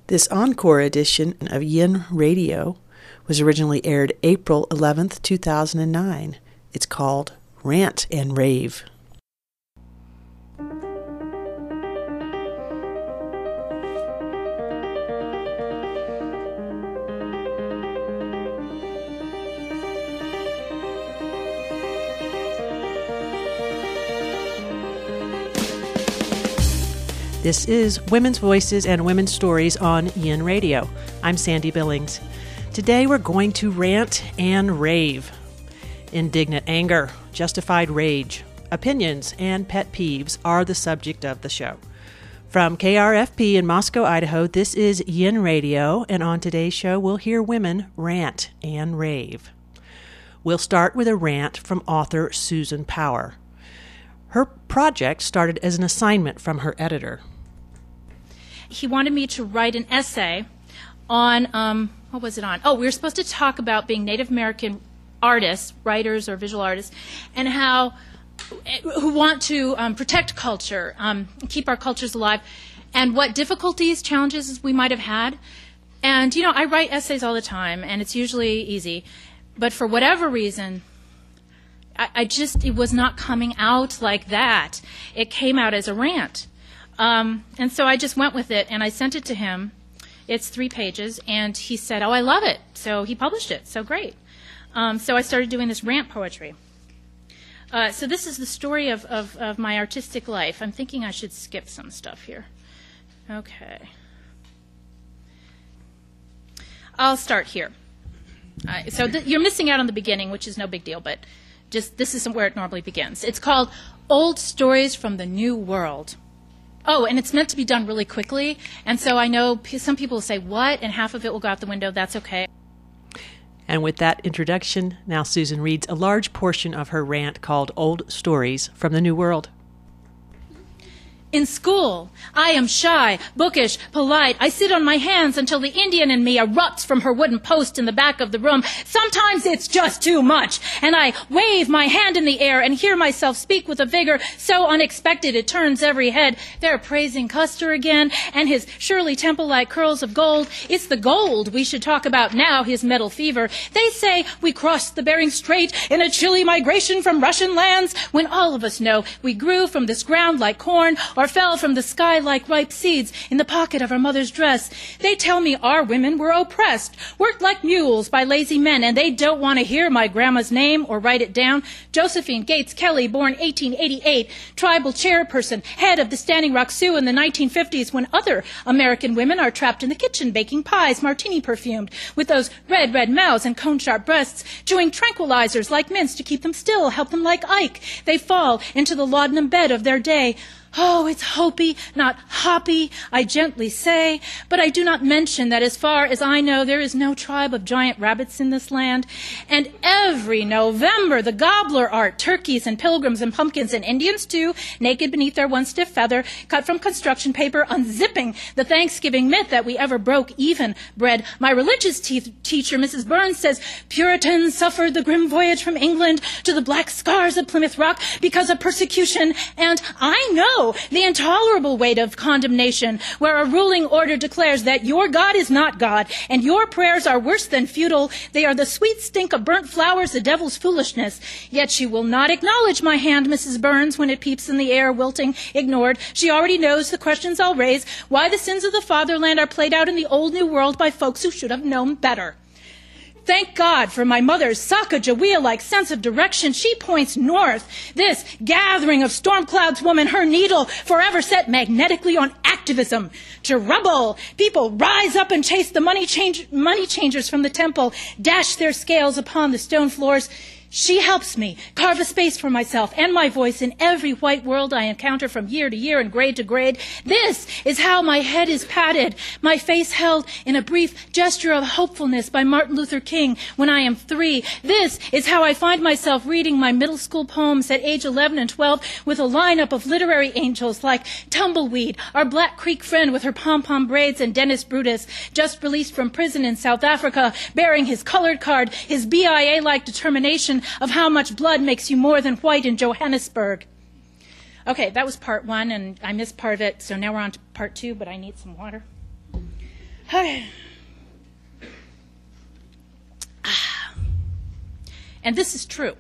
This encore edition of Yin Radio was originally aired April 11th, 2009. It's called Rant and Rave. This is Women's Voices and Women's Stories on Yin Radio. I'm Sandy Billings. Today we're going to rant and rave. Indignant anger, justified rage, opinions, and pet peeves are the subject of the show. From KRFP in Moscow, Idaho, this is Yin Radio, and on today's show we'll hear women rant and rave. We'll start with a rant from author Susan Power. Her project started as an assignment from her editor. He wanted me to write an essay on, what was it on? Oh, we were supposed to talk about being Native American artists, writers or visual artists, and how, who want to protect culture, keep our cultures alive, and what difficulties, challenges we might have had. And, you know, I write essays all the time, and it's usually easy. But for whatever reason, it was not coming out like that. It came out as a rant. And so I just went with it, and I sent it to him. It's 3 pages, and he said, oh, I love it. So he published it. So great. So I started doing this rant poetry. So this is the story of my artistic life. I'm thinking I should skip some stuff here. Okay. I'll start here. So you're missing out on the beginning, which is no big deal, but just this isn't where it normally begins. It's called Old Stories from the New World. Oh, and it's meant to be done really quickly, and so I know some people will say, what? And half of it will go out the window. That's okay. And with that introduction, now Susan reads a large portion of her rant called Old Stories from the New World. In school, I am shy, bookish, polite. I sit on my hands until the Indian in me erupts from her wooden post in the back of the room. Sometimes it's just too much, and I wave my hand in the air and hear myself speak with a vigor so unexpected it turns every head. They're praising Custer again and his Shirley Temple-like curls of gold. It's the gold we should talk about now, his metal fever. They say we crossed the Bering Strait in a chilly migration from Russian lands, when all of us know we grew from this ground like corn, or fell from the sky like ripe seeds in the pocket of our mother's dress. They tell me our women were oppressed, worked like mules by lazy men, and they don't want to hear my grandma's name or write it down. Josephine Gates Kelly, born 1888, tribal chairperson, head of the Standing Rock Sioux in the 1950s, when other American women are trapped in the kitchen baking pies, martini perfumed, with those red mouths and cone-sharp breasts, chewing tranquilizers like mints to keep them still, help them like Ike. They fall into the laudanum bed of their day. Oh, it's Hopi, not hoppy, I gently say, but I do not mention that as far as I know, there is no tribe of giant rabbits in this land. And every November, the gobbler art, turkeys and pilgrims and pumpkins and Indians too, naked beneath their one stiff feather, cut from construction paper, unzipping the Thanksgiving myth that we ever broke even bread. My religious teacher, Mrs. Burns, says Puritans suffered the grim voyage from England to the black scars of Plymouth Rock because of persecution, and I know the intolerable weight of condemnation, where a ruling order declares that your God is not God, and your prayers are worse than futile. They are the sweet stink of burnt flowers, the devil's foolishness. Yet she will not acknowledge my hand, Mrs. Burns, when it peeps in the air, wilting, ignored. She already knows the questions I'll raise, why the sins of the fatherland are played out in the old new world by folks who should have known better. Thank God for my mother's Sacagawea-like sense of direction. She points north. This gathering of storm clouds woman, her needle forever set magnetically on activism. To rubble, people rise up and chase the money changers from the temple, dash their scales upon the stone floors. She helps me carve a space for myself and my voice in every white world I encounter from year to year and grade to grade. This is how my head is patted, my face held in a brief gesture of hopefulness by Martin Luther King when I am 3. This is how I find myself reading my middle school poems at age 11 and 12 with a lineup of literary angels like Tumbleweed, our Black Creek friend with her pom-pom braids, and Dennis Brutus, just released from prison in South Africa, bearing his colored card, his BIA-like determination of how much blood makes you more than white in Johannesburg. Okay, that was part 1, and I missed part of it, so now we're on to part 2, but I need some water. And this is true.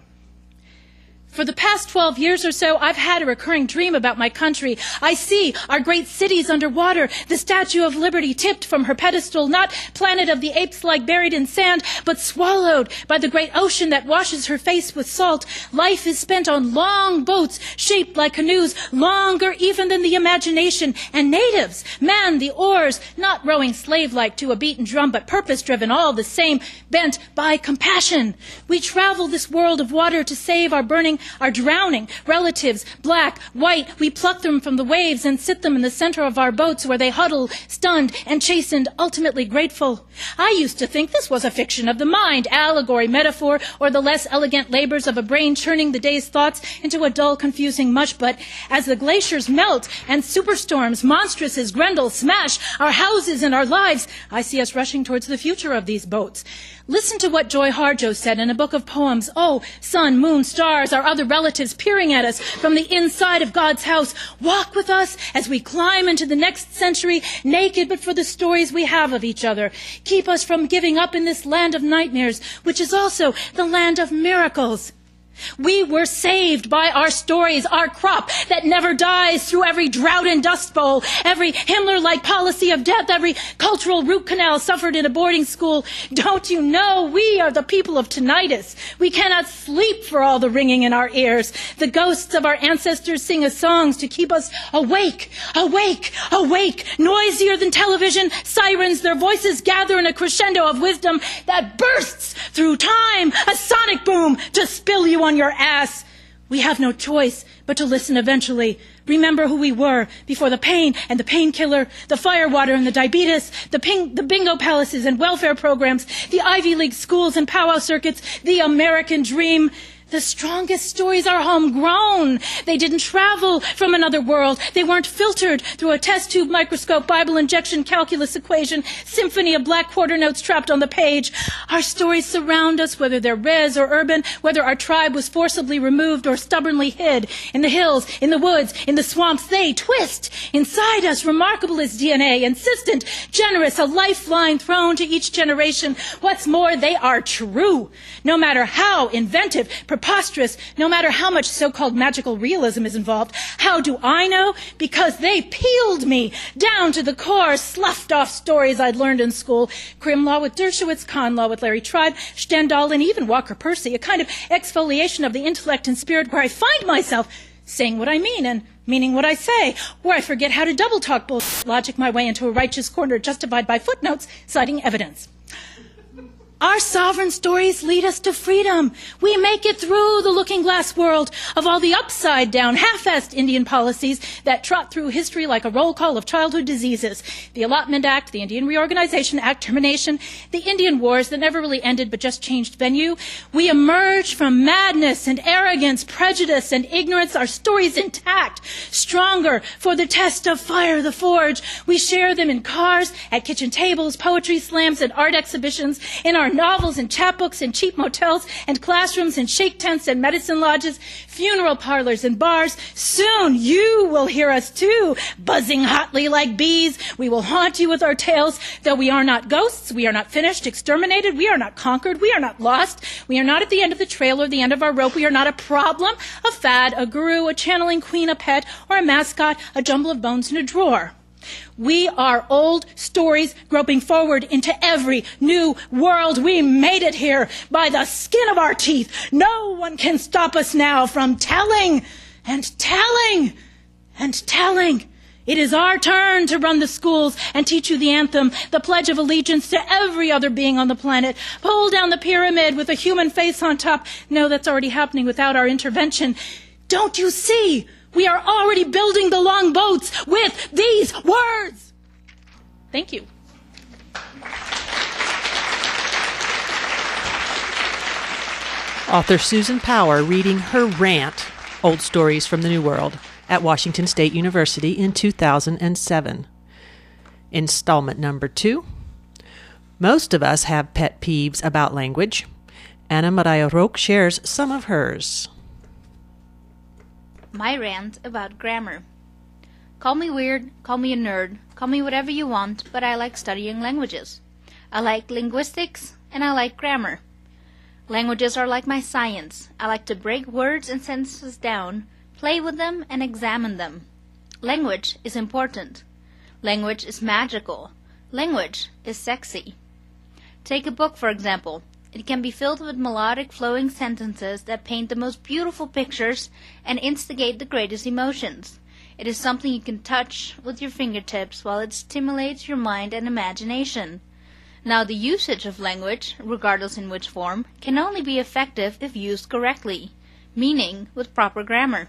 For the past 12 years or so, I've had a recurring dream about my country. I see our great cities underwater, the Statue of Liberty tipped from her pedestal, not Planet of the Apes like buried in sand, but swallowed by the great ocean that washes her face with salt. Life is spent on long boats shaped like canoes, longer even than the imagination. And natives man the oars, not rowing slave-like to a beaten drum, but purpose-driven all the same, bent by compassion. We travel this world of water to save our drowning relatives, black, white. We pluck them from the waves and sit them in the center of our boats where they huddle, stunned and chastened, ultimately grateful. I used to think this was a fiction of the mind, allegory, metaphor, or the less elegant labors of a brain churning the day's thoughts into a dull, confusing mush. But as the glaciers melt and superstorms, monstrous as Grendel, smash our houses and our lives, I see us rushing towards the future of these boats. Listen to what Joy Harjo said in a book of poems. Oh, sun, moon, stars, our other relatives peering at us from the inside of God's house. Walk with us as we climb into the next century, naked but for the stories we have of each other. Keep us from giving up in this land of nightmares, which is also the land of miracles. We were saved by our stories, our crop that never dies through every drought and dust bowl, every Himmler-like policy of death, every cultural root canal suffered in a boarding school. Don't you know we are the people of tinnitus? We cannot sleep for all the ringing in our ears. The ghosts of our ancestors sing us songs to keep us awake, awake, awake. Noisier than television, sirens, their voices gather in a crescendo of wisdom that bursts through time, a sonic boom to spill you on your ass. We have no choice but to listen eventually. Remember who we were before the pain and the painkiller, the firewater and the diabetes, the bingo palaces and welfare programs, the Ivy League schools and powwow circuits, the American dream. The strongest stories are homegrown. They didn't travel from another world. They weren't filtered through a test tube microscope, Bible injection, calculus equation, symphony of black quarter notes trapped on the page. Our stories surround us, whether they're res or urban, whether our tribe was forcibly removed or stubbornly hid. In the hills, in the woods, in the swamps, they twist inside us. Remarkable is DNA, insistent, generous, a lifeline thrown to each generation. What's more, they are true. No matter how inventive, preposterous, no matter how much so-called magical realism is involved. How do I know? Because they peeled me down to the core, sloughed off stories I'd learned in school. Crim law with Dershowitz, con law with Larry Tribe, Stendhal, and even Walker Percy, a kind of exfoliation of the intellect and spirit where I find myself saying what I mean and meaning what I say, where I forget how to double-talk bullshit logic my way into a righteous corner justified by footnotes citing evidence. Our sovereign stories lead us to freedom. We make it through the looking-glass world of all the upside-down, half-assed Indian policies that trot through history like a roll call of childhood diseases. The Allotment Act, the Indian Reorganization Act, termination, the Indian Wars that never really ended but just changed venue. We emerge from madness and arrogance, prejudice and ignorance, our stories intact, stronger for the test of fire, the forge. We share them in cars, at kitchen tables, poetry slams and art exhibitions, in our novels and chapbooks and cheap motels and classrooms and shake tents and medicine lodges, funeral parlors and bars. Soon you will hear us too, buzzing hotly like bees. We will haunt you with our tales. Though we are not ghosts, we are not finished, exterminated, we are not conquered, we are not lost. We are not at the end of the trail or the end of our rope. We are not a problem, a fad, a guru, a channeling queen, a pet, or a mascot, a jumble of bones in a drawer. We are old stories groping forward into every new world. We made it here by the skin of our teeth. No one can stop us now from telling and telling and telling. It is our turn to run the schools and teach you the anthem, the Pledge of Allegiance to every other being on the planet. Pull down the pyramid with a human face on top. No, that's already happening without our intervention. Don't you see? We are already building the long boats with these words. Thank you. Author Susan Power reading her rant, Old Stories from the New World, at Washington State University in 2007. Installment number 2. Most of us have pet peeves about language. Anna Maria Roque shares some of hers. My rant about grammar. Call me weird, call me a nerd, call me whatever you want, but I like studying languages. I like linguistics, and I like grammar. Languages are like my science. I like to break words and sentences down, play with them, and examine them. Language is important. Language is magical. Language is sexy. Take a book, for example. It can be filled with melodic, flowing sentences that paint the most beautiful pictures and instigate the greatest emotions. It is something you can touch with your fingertips while it stimulates your mind and imagination. Now, the usage of language, regardless in which form, can only be effective if used correctly, meaning with proper grammar.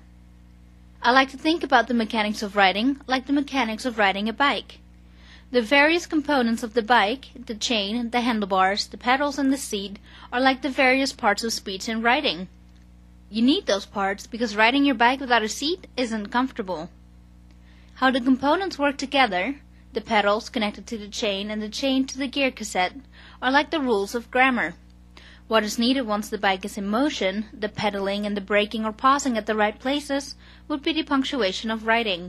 I like to think about the mechanics of writing like the mechanics of riding a bike. The various components of the bike, the chain, the handlebars, the pedals, and the seat, are like the various parts of speech and writing. You need those parts because riding your bike without a seat isn't comfortable. How the components work together, the pedals connected to the chain and the chain to the gear cassette, are like the rules of grammar. What is needed once the bike is in motion, the pedaling and the braking or pausing at the right places, would be the punctuation of writing.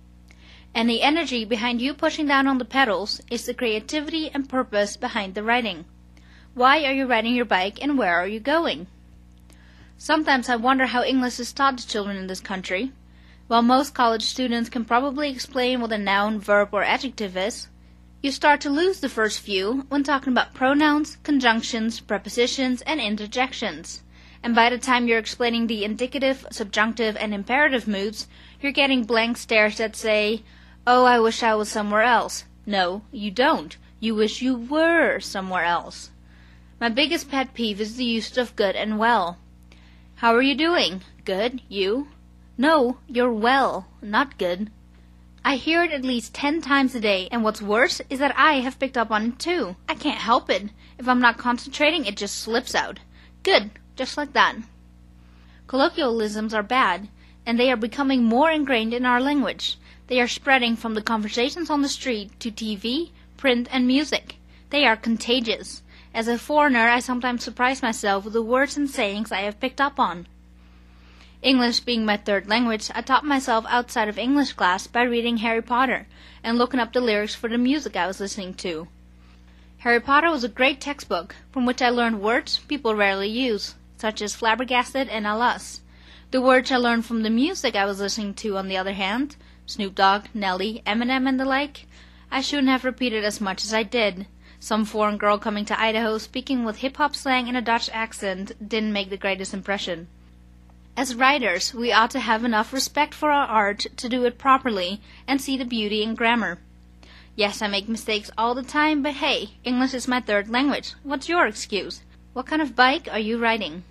And the energy behind you pushing down on the pedals is the creativity and purpose behind the writing. Why are you riding your bike and where are you going? Sometimes I wonder how English is taught to children in this country. While most college students can probably explain what a noun, verb, or adjective is, you start to lose the first few when talking about pronouns, conjunctions, prepositions, and interjections. And by the time you're explaining the indicative, subjunctive, and imperative moods, you're getting blank stares that say, "Oh, I wish I was somewhere else." No, you don't. You wish you were somewhere else. My biggest pet peeve is the use of good and well. How are you doing? Good. You? No, you're well, not good. I hear it at least 10 times a day, and what's worse is that I have picked up on it too. I can't help it. If I'm not concentrating, it just slips out. Good, just like that. Colloquialisms are bad, and they are becoming more ingrained in our language. They are spreading from the conversations on the street to TV, print, and music. They are contagious. As a foreigner, I sometimes surprise myself with the words and sayings I have picked up on. English being my third language, I taught myself outside of English class by reading Harry Potter and looking up the lyrics for the music I was listening to. Harry Potter was a great textbook from which I learned words people rarely use, such as flabbergasted and alas. The words I learned from the music I was listening to, on the other hand, Snoop Dogg, Nelly, Eminem, and the like, I shouldn't have repeated as much as I did. Some foreign girl coming to Idaho speaking with hip-hop slang and a Dutch accent didn't make the greatest impression. As writers, we ought to have enough respect for our art to do it properly and see the beauty in grammar. Yes, I make mistakes all the time, but hey, English is my third language. What's your excuse? What kind of bike are you riding?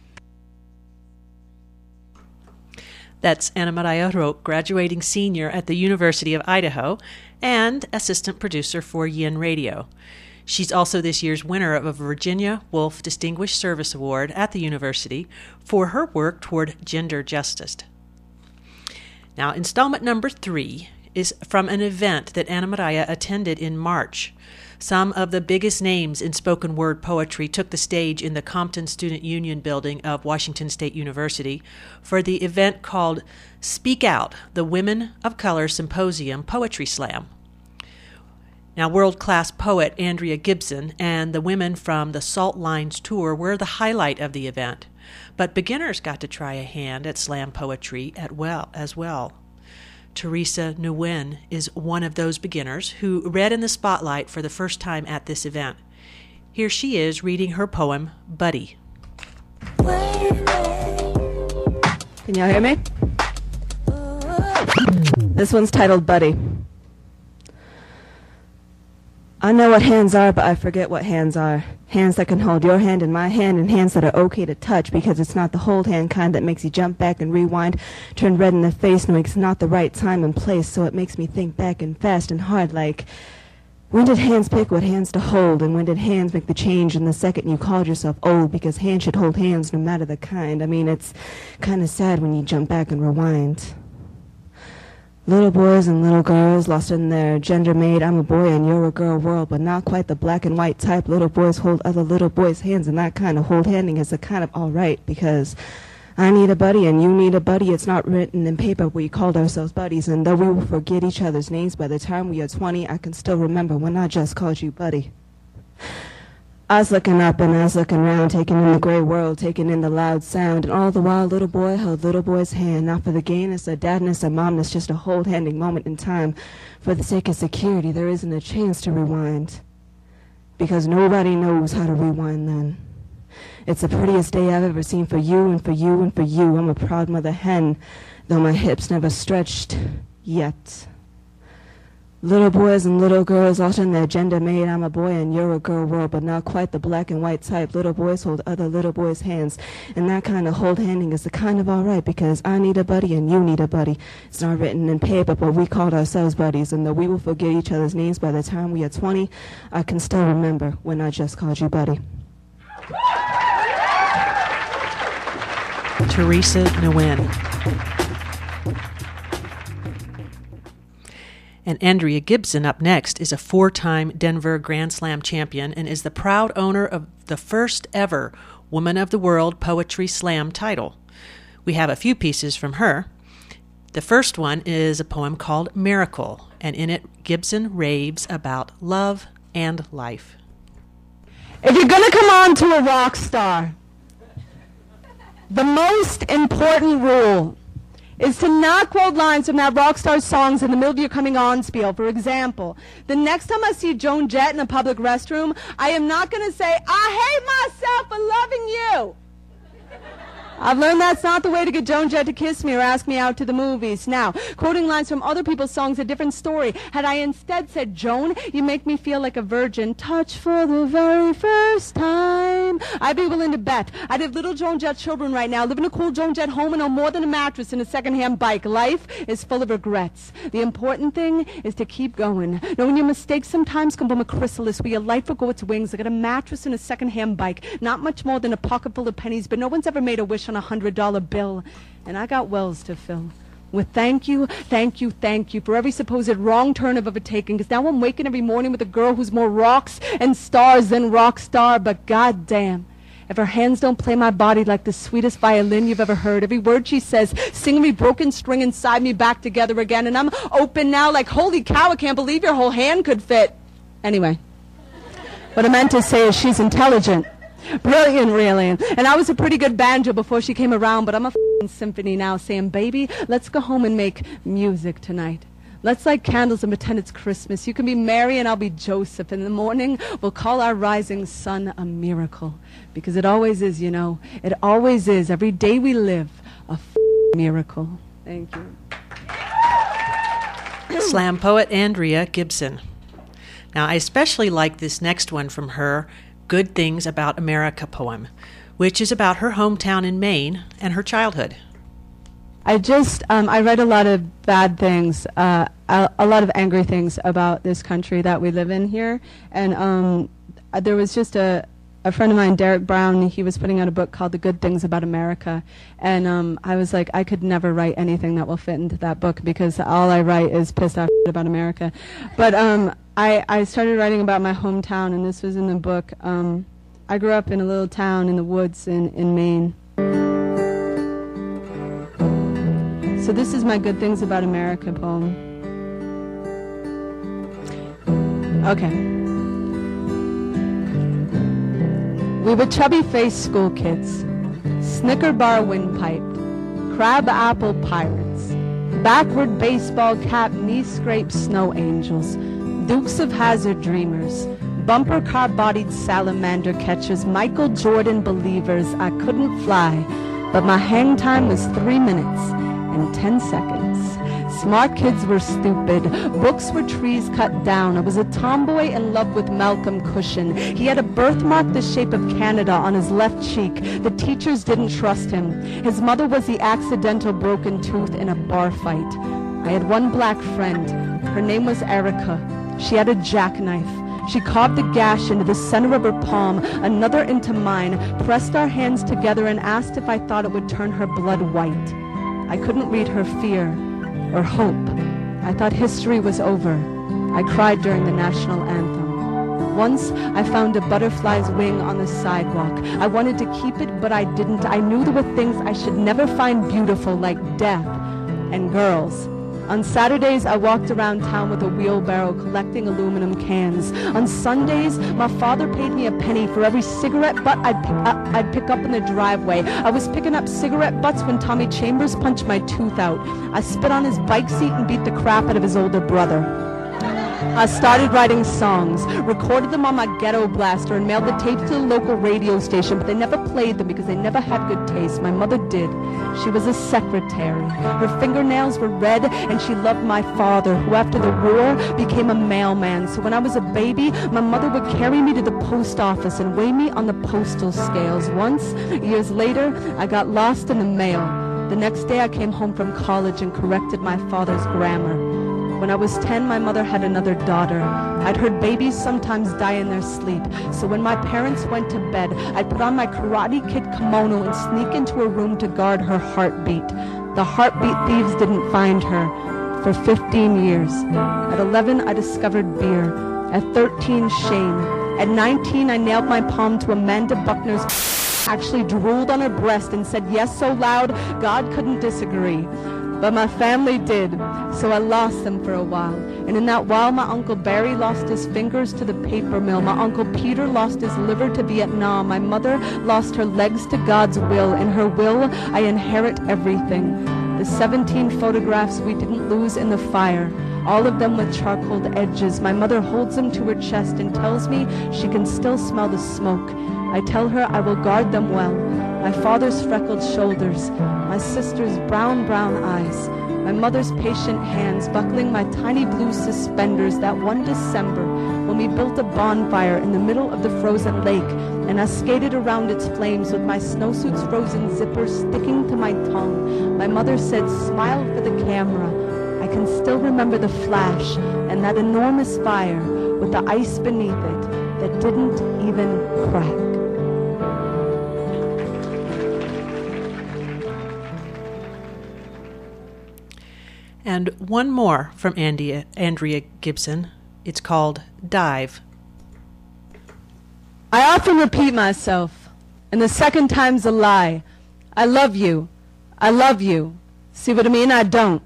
That's Ana Maria Roque, graduating senior at the University of Idaho and assistant producer for Yin Radio. She's also this year's winner of a Virginia Woolf Distinguished Service Award at the university for her work toward gender justice. Now, installment number 3 is from an event that Ana Maria attended in March. Some of the biggest names in spoken word poetry took the stage in the Compton Student Union building of Washington State University for the event called Speak Out, the Women of Color Symposium Poetry Slam. Now, world-class poet Andrea Gibson and the women from the Salt Lines Tour were the highlight of the event, but beginners got to try a hand at slam poetry as well. Teresa Nguyen is one of those beginners who read in the spotlight for the first time at this event. Here she is reading her poem, Buddy. Can y'all hear me? This one's titled Buddy. I know what hands are, but I forget what hands are. Hands that can hold your hand and my hand, and hands that are okay to touch, because it's not the hold hand kind that makes you jump back and rewind, turn red in the face, knowing it's not the right time and place, so it makes me think back and fast and hard, like, when did hands pick what hands to hold, and when did hands make the change in the second you called yourself old, because hands should hold hands no matter the kind. I mean, it's kind of sad when you jump back and rewind. Little boys and little girls lost in their gender-made I'm a boy and you're a girl world, but not quite the black and white type. Little boys hold other little boys' hands, and that kind of hold-handing is a kind of all right, because I need a buddy and you need a buddy. It's not written in paper. We called ourselves buddies, and though we will forget each other's names by the time we are 20, I can still remember when I just called you buddy. I was looking up and I was looking around, taking in the gray world, taking in the loud sound, and all the while little boy held little boy's hand, not for the gayness or dadness or momness, just a hold-handing moment in time. For the sake of security, there isn't a chance to rewind, because nobody knows how to rewind then. It's the prettiest day I've ever seen for you and for you and for you. I'm a proud mother hen, though my hips never stretched yet. Little boys and little girls altering their gender made. I'm a boy and you're a girl world, but not quite the black and white type. Little boys hold other little boys' hands, and that kind of hold-handing is the kind of all right, because I need a buddy and you need a buddy. It's not written in paper, but we called ourselves buddies, and though we will forget each other's names by the time we are 20, I can still remember when I just called you buddy. Teresa Nguyen. And Andrea Gibson up next is a 4-time Denver Grand Slam champion and is the proud owner of the first ever Woman of the World Poetry Slam title. We have a few pieces from her. The first one is a poem called Miracle, and in it Gibson raves about love and life. If you're going to come on to a rock star, the most important rule is to not quote lines from that rock star songs in the middle of your coming on spiel. For example, the next time I see Joan Jett in a public restroom, I am not going to say, I hate myself for loving you. I've learned that's not the way to get Joan Jett to kiss me or ask me out to the movies. Now, quoting lines from other people's songs, a different story. Had I instead said, Joan, you make me feel like a virgin, touch for the very first time, I'd be willing to bet I'd have little Joan Jett children right now, live in a cool Joan Jett home and no more than a mattress and a secondhand bike. Life is full of regrets. The important thing is to keep going. Knowing your mistakes sometimes can become a chrysalis where your life will go its wings. I got a mattress and a secondhand bike, not much more than a pocket full of pennies, but no one's ever made a wish on $100 bill, and I got wells to fill with thank you for every supposed wrong turn I've ever taken, because now I'm waking every morning with a girl who's more rocks and stars than rock star, but goddamn, if her hands don't play my body like the sweetest violin you've ever heard, every word she says, sing every broken string inside me back together again, and I'm open now like, holy cow, I can't believe your whole hand could fit. Anyway, what I meant to say is she's intelligent. Brilliant, really. And I was a pretty good banjo before she came around, but I'm a f***ing symphony now saying, baby, let's go home and make music tonight. Let's light candles and pretend it's Christmas. You can be Mary and I'll be Joseph. In the morning, we'll call our rising sun a miracle. Because it always is, you know. It always is. Every day we live, a miracle. Thank you. Slam poet Andrea Gibson. Now, I especially like this next one from her, Good Things About America poem, which is about her hometown in Maine and her childhood. I read a lot of bad things, a lot of angry things about this country that we live in here. And there was just a friend of mine, Derek Brown, he was putting out a book called The Good Things About America. And I was like, I could never write anything that will fit into that book because all I write is pissed off shit about America. But I started writing about my hometown, and this was in the book. I grew up in a little town in the woods in Maine. So this is my Good Things About America poem. Okay. We were chubby-faced school kids, Snicker bar windpiped, crab apple pirates, backward baseball cap knee-scraped snow angels, Dukes of Hazzard dreamers, bumper car-bodied salamander catchers, Michael Jordan believers. I couldn't fly, but my hang time was 3 minutes and 10 seconds. Smart kids were stupid. Books were trees cut down. I was a tomboy in love with Malcolm Cushion. He had a birthmark the shape of Canada on his left cheek. The teachers didn't trust him. His mother was the accidental broken tooth in a bar fight. I had one black friend. Her name was Erica. She had a jackknife. She carved a gash into the center of her palm, another into mine, pressed our hands together and asked if I thought it would turn her blood white. I couldn't read her fear or hope. I thought history was over. I cried during the national anthem. Once I found a butterfly's wing on the sidewalk. I wanted to keep it, but I didn't. I knew there were things I should never find beautiful, like death and girls. On Saturdays, I walked around town with a wheelbarrow collecting aluminum cans. On Sundays, my father paid me a penny for every cigarette butt I'd pick up in the driveway. I was picking up cigarette butts when Tommy Chambers punched my tooth out. I spit on his bike seat and beat the crap out of his older brother. I started writing songs, recorded them on my ghetto blaster, and mailed the tapes to the local radio station, but they never played them because they never had good taste. My mother did. She was a secretary. Her fingernails were red, and she loved my father, who after the war became a mailman. So when I was a baby, my mother would carry me to the post office and weigh me on the postal scales. Once, years later, I got lost in the mail. The next day, I came home from college and corrected my father's grammar. When I was 10, my mother had another daughter. I'd heard babies sometimes die in their sleep. So when my parents went to bed, I'd put on my Karate Kid kimono and sneak into her room to guard her heartbeat. The heartbeat thieves didn't find her for 15 years. At 11, I discovered beer. At 13, shame. At 19, I nailed my palm to Amanda Buckner's actually drooled on her breast and said yes so loud, God couldn't disagree. But my family did, so I lost them for a while. And in that while, my Uncle Barry lost his fingers to the paper mill. My Uncle Peter lost his liver to Vietnam. My mother lost her legs to God's will. In her will, I inherit everything. The 17 photographs we didn't lose in the fire, all of them with charcoal edges. My mother holds them to her chest and tells me she can still smell the smoke. I tell her I will guard them well. My father's freckled shoulders, my sister's brown eyes, my mother's patient hands buckling my tiny blue suspenders that one December when we built a bonfire in the middle of the frozen lake and I skated around its flames with my snowsuit's frozen zipper sticking to my tongue. My mother said, smile for the camera. I can still remember the flash and that enormous fire with the ice beneath it that didn't even crack. And one more from Andrea Gibson. It's called Dive. I often repeat myself, and the second time's a lie. I love you. I love you. See what I mean? I don't.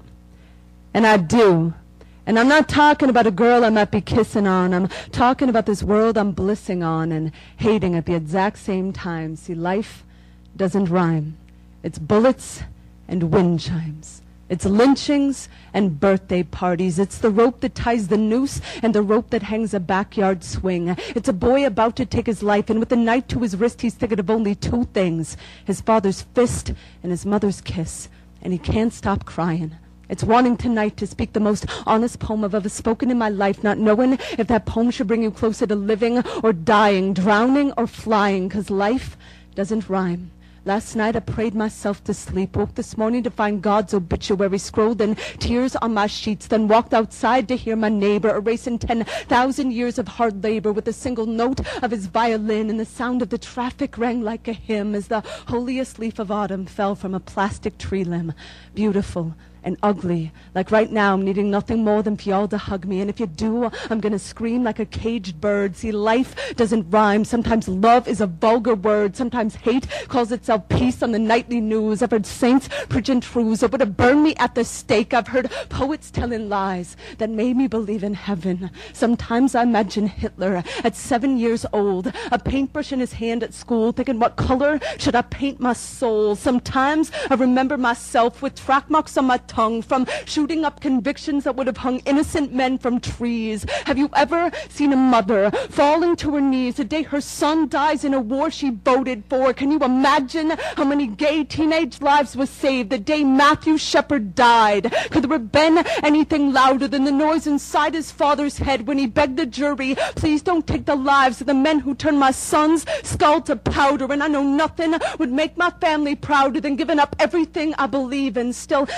And I do. And I'm not talking about a girl I might be kissing on. I'm talking about this world I'm blissing on and hating at the exact same time. See, life doesn't rhyme. It's bullets and wind chimes. It's lynchings and birthday parties. It's the rope that ties the noose and the rope that hangs a backyard swing. It's a boy about to take his life, and with a knife to his wrist, he's thinking of only two things: his father's fist and his mother's kiss. And he can't stop crying. It's wanting tonight to speak the most honest poem I've ever spoken in my life, not knowing if that poem should bring you closer to living or dying, drowning or flying, 'cause life doesn't rhyme. Last night I prayed myself to sleep, woke this morning to find God's obituary scrolled in tears on my sheets, then walked outside to hear my neighbor erasing 10,000 years of hard labor with a single note of his violin, and the sound of the traffic rang like a hymn as the holiest leaf of autumn fell from a plastic tree limb. Beautiful and ugly. Like right now, I'm needing nothing more than for y'all to hug me. And if you do, I'm gonna scream like a caged bird. See, life doesn't rhyme. Sometimes love is a vulgar word. Sometimes hate calls itself peace on the nightly news. I've heard saints preaching truths that would have burned me at the stake. I've heard poets telling lies that made me believe in heaven. Sometimes I imagine Hitler at 7 years old, a paintbrush in his hand at school, thinking, what color should I paint my soul? Sometimes I remember myself with track marks on my tongue from shooting up convictions that would have hung innocent men from trees. Have you ever seen a mother falling to her knees the day her son dies in a war she voted for? Can you imagine how many gay teenage lives were saved the day Matthew Shepard died? Could there have been anything louder than the noise inside his father's head when he begged the jury, please don't take the lives of the men who turned my son's skull to powder? And I know nothing would make my family prouder than giving up everything I believe in. Still, nothing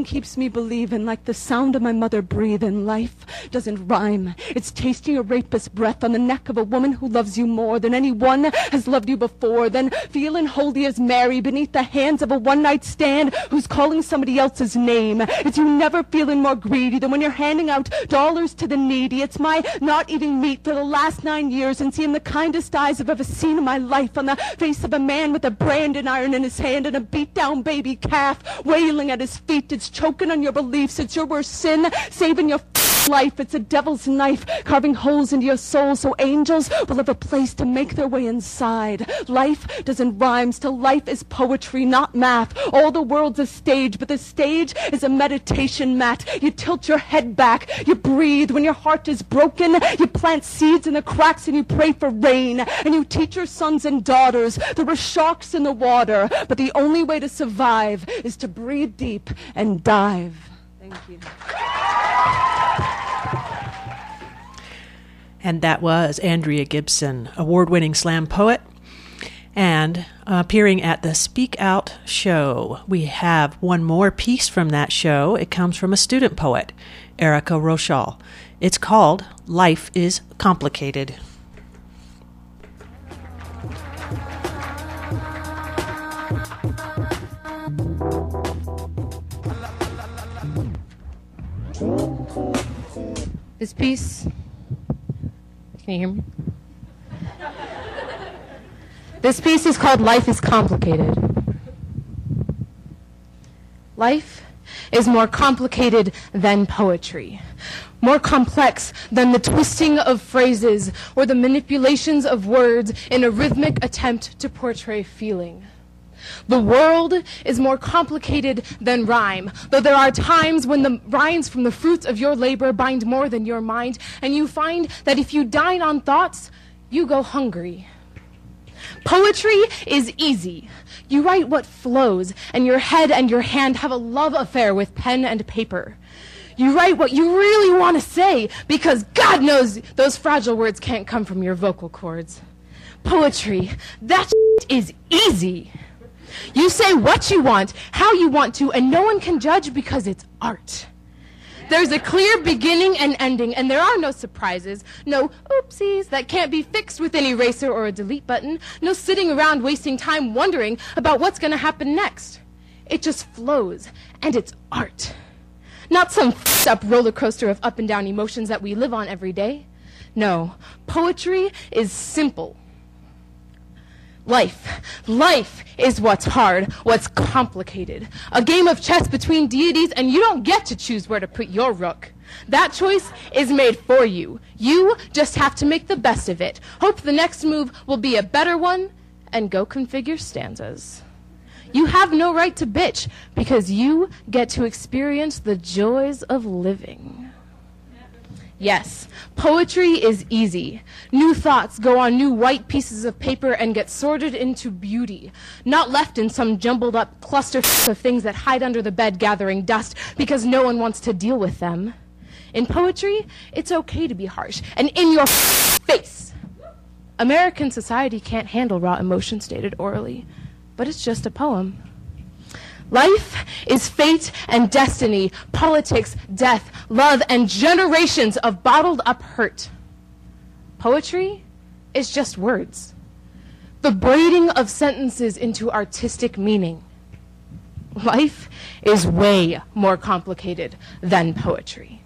keeps me believing, like the sound of my mother breathing. Life doesn't rhyme. It's tasting a rapist's breath on the neck of a woman who loves you more than anyone has loved you before. Then feeling holy as Mary beneath the hands of a one-night stand who's calling somebody else's name. It's you never feeling more greedy than when you're handing out dollars to the needy. It's my not eating meat for the last 9 years and seeing the kindest eyes I've ever seen in my life on the face of a man with a branding iron in his hand and a beat-down baby calf wailing at his feet. It's choking on your beliefs. It's your worst sin saving your life. It's a devil's knife carving holes into your soul so angels will have a place to make their way inside. Life doesn't rhyme. Still, life is poetry, not math. All the world's a stage, but the stage is a meditation mat. You tilt your head back. You breathe. When your heart is broken, you plant seeds in the cracks and you pray for rain. And you teach your sons and daughters there are sharks in the water, but the only way to survive is to breathe deep and dive. Thank you. And that was Andrea Gibson, award-winning slam poet, and appearing at the Speak Out show. We have one more piece from that show. It comes from a student poet, Erica Rochal. It's called Life is Complicated. This piece, can you hear me? This piece is called Life is Complicated. Life is more complicated than poetry, more complex than the twisting of phrases or the manipulations of words in a rhythmic attempt to portray feeling. The world is more complicated than rhyme, though there are times when the rinds from the fruits of your labor bind more than your mind, and you find that if you dine on thoughts, you go hungry. Poetry is easy. You write what flows, and your head and your hand have a love affair with pen and paper. You write what you really want to say, because God knows those fragile words can't come from your vocal cords. Poetry, that is easy. You say what you want, how you want to, and no one can judge because it's art. There's a clear beginning and ending, and there are no surprises, no oopsies that can't be fixed with an eraser or a delete button, no sitting around wasting time wondering about what's going to happen next. It just flows, and it's art. Not some f***ed-up roller coaster of up and down emotions that we live on every day. No, poetry is simple. Life is what's hard, what's complicated. A game of chess between deities, and you don't get to choose where to put your rook. That choice is made for you. You just have to make the best of it. Hope the next move will be a better one, and go configure stanzas. You have no right to bitch, because you get to experience the joys of living. Yes, poetry is easy. New thoughts go on new white pieces of paper and get sorted into beauty, not left in some jumbled up cluster of things that hide under the bed gathering dust because no one wants to deal with them. In poetry, it's okay to be harsh and in your face. American society can't handle raw emotion stated orally, but it's just a poem. Life is fate and destiny, politics, death, love, and generations of bottled up hurt. Poetry is just words. The braiding of sentences into artistic meaning. Life is way more complicated than poetry.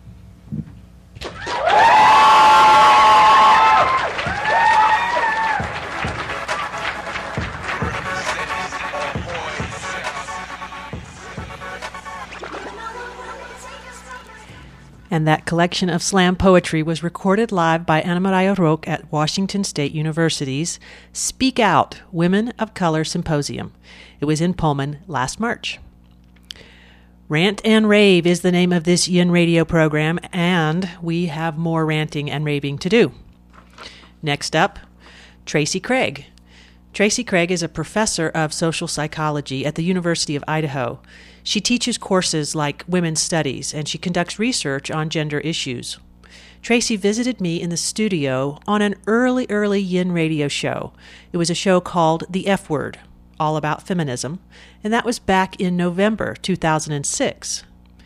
And that collection of slam poetry was recorded live by Ana Maria Roque at Washington State University's Speak Out, Women of Color Symposium. It was in Pullman last March. Rant and Rave is the name of this Yin Radio program, and we have more ranting and raving to do. Next up, Tracy Craig. Tracy Craig is a professor of social psychology at the University of Idaho. She teaches courses like women's studies, and she conducts research on gender issues. Tracy visited me in the studio on an early Yin Radio show. It was a show called The F Word, all about feminism, and that was back in November 2006.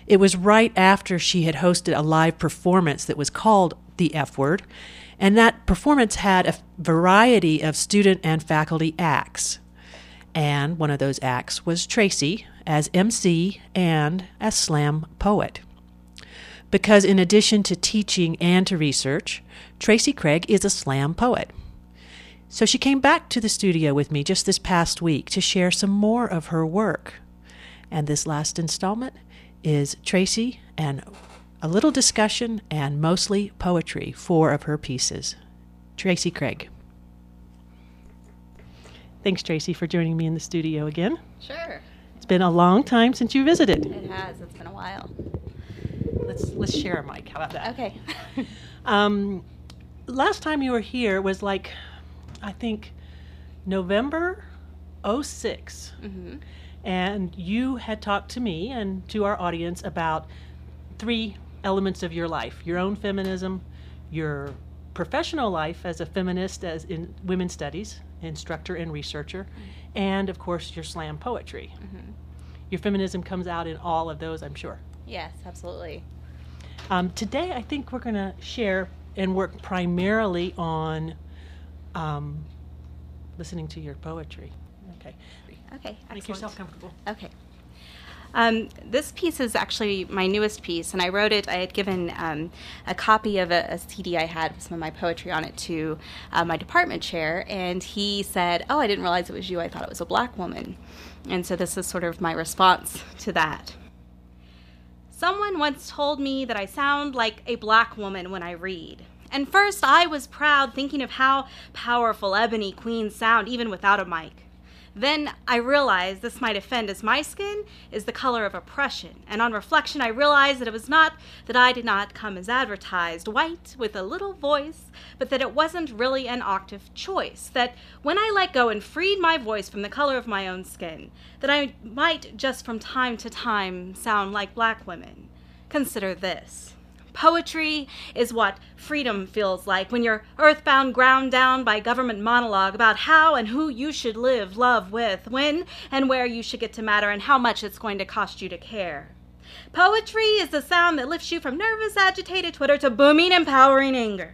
It was right after she had hosted a live performance that was called The F Word, and that performance had a variety of student and faculty acts. And one of those acts was Tracy as MC and as slam poet. Because in addition to teaching and to research, Tracy Craig is a slam poet. So she came back to the studio with me just this past week to share some more of her work. And this last installment is Tracy and a little discussion and mostly poetry, 4 of her pieces. Tracy Craig. Thanks, Tracy, for joining me in the studio again. Sure. It's been a long time since you visited. It has. It's been a while. Let's share a mic. How about that? Okay. Last time you were here was like, I think, November 2006. Mm-hmm. And you had talked to me and to our audience about 3 elements of your life: your own feminism, your professional life as a feminist, as in women's studies, instructor and researcher, and of course your slam poetry. Mm-hmm. Your feminism comes out in all of those, I'm sure. Yes, absolutely. Today I think we're going to share and work primarily on listening to your poetry. Okay. Okay, excellent. Make yourself comfortable. Okay. This piece is actually my newest piece, and I wrote it. I had given a copy of a CD I had with some of my poetry on it to my department chair, and he said, "Oh, I didn't realize it was you. I thought it was a black woman." And so this is sort of my response to that. Someone once told me that I sound like a black woman when I read. And first I was proud, thinking of how powerful ebony queens sound even without a mic. Then I realized this might offend, as my skin is the color of oppression. And on reflection, I realized that it was not that I did not come as advertised, white with a little voice, but that it wasn't really an octave choice. That when I let go and freed my voice from the color of my own skin, that I might just from time to time sound like black women. Consider this. Poetry is what freedom feels like when you're earthbound, ground down by government monologue about how and who you should live, love with, when and where you should get to matter, and how much it's going to cost you to care. Poetry is the sound that lifts you from nervous, agitated Twitter to booming, empowering anger.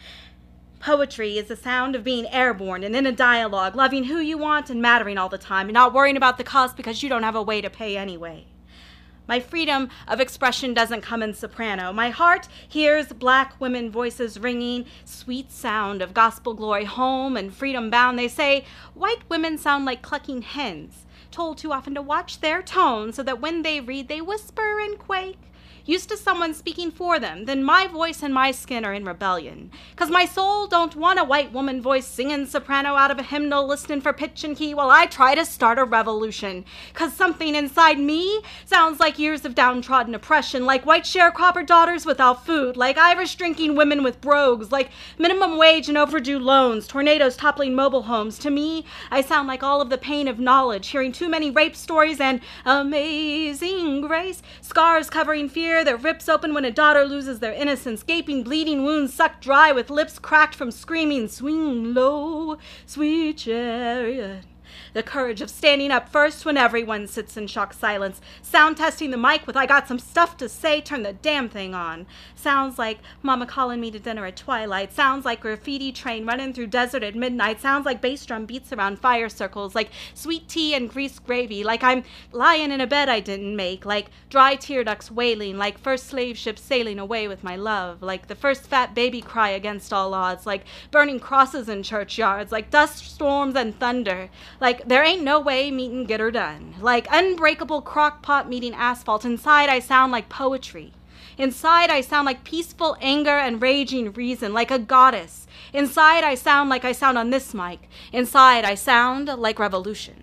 Poetry is the sound of being airborne and in a dialogue, loving who you want and mattering all the time, and not worrying about the cost because you don't have a way to pay anyway. My freedom of expression doesn't come in soprano. My heart hears black women voices ringing, sweet sound of gospel glory, home and freedom bound. They say white women sound like clucking hens, told too often to watch their tone so that when they read they whisper and quake. Used to someone speaking for them, then my voice and my skin are in rebellion. 'Cause my soul don't want a white woman voice singing soprano out of a hymnal, listening for pitch and key while I try to start a revolution. 'Cause something inside me sounds like years of downtrodden oppression, like white sharecropper daughters without food, like Irish drinking women with brogues, like minimum wage and overdue loans, tornadoes toppling mobile homes. To me, I sound like all of the pain of knowledge, hearing too many rape stories and amazing grace, scars covering fear that rips open when a daughter loses their innocence, gaping, bleeding wounds sucked dry with lips cracked from screaming, swing low, sweet chariot. The courage of standing up first when everyone sits in shocked silence. Sound testing the mic with I got some stuff to say, turn the damn thing on. Sounds like mama calling me to dinner at twilight. Sounds like graffiti train running through desert at midnight. Sounds like bass drum beats around fire circles. Like sweet tea and greased gravy. Like I'm lying in a bed I didn't make. Like dry tear ducts wailing. Like first slave ship sailing away with my love. Like the first fat baby cry against all odds. Like burning crosses in churchyards. Like dust storms and thunder. Like there ain't no way meeting get her done. Like unbreakable crock pot meeting asphalt. Inside I sound like poetry. Inside I sound like peaceful anger and raging reason, like a goddess. Inside I sound like I sound on this mic. Inside I sound like revolution.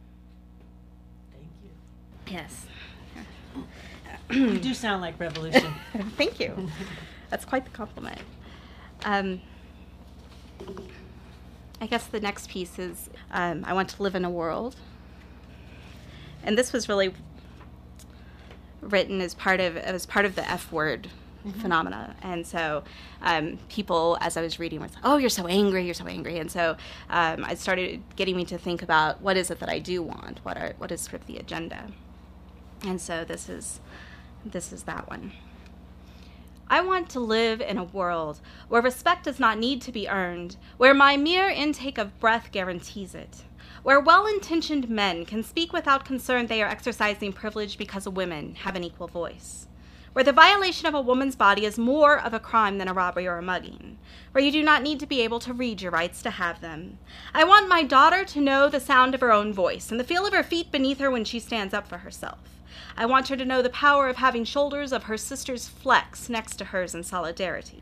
Thank you. Yes. You do sound like revolution. Thank you. That's quite the compliment. I guess the next piece is I want to live in a world. And this was really written as part of the F word phenomena. And so people, as I was reading, were like, oh, you're so angry. And so it started getting me to think about what is it that I do want? What is sort of the agenda? And so this is This is that one. I want to live in a world where respect does not need to be earned, where my mere intake of breath guarantees it, where well-intentioned men can speak without concern they are exercising privilege because women have an equal voice, where the violation of a woman's body is more of a crime than a robbery or a mugging, where you do not need to be able to read your rights to have them. I want my daughter to know the sound of her own voice and the feel of her feet beneath her when she stands up for herself. I want her to know the power of having shoulders of her sister's flex next to hers in solidarity.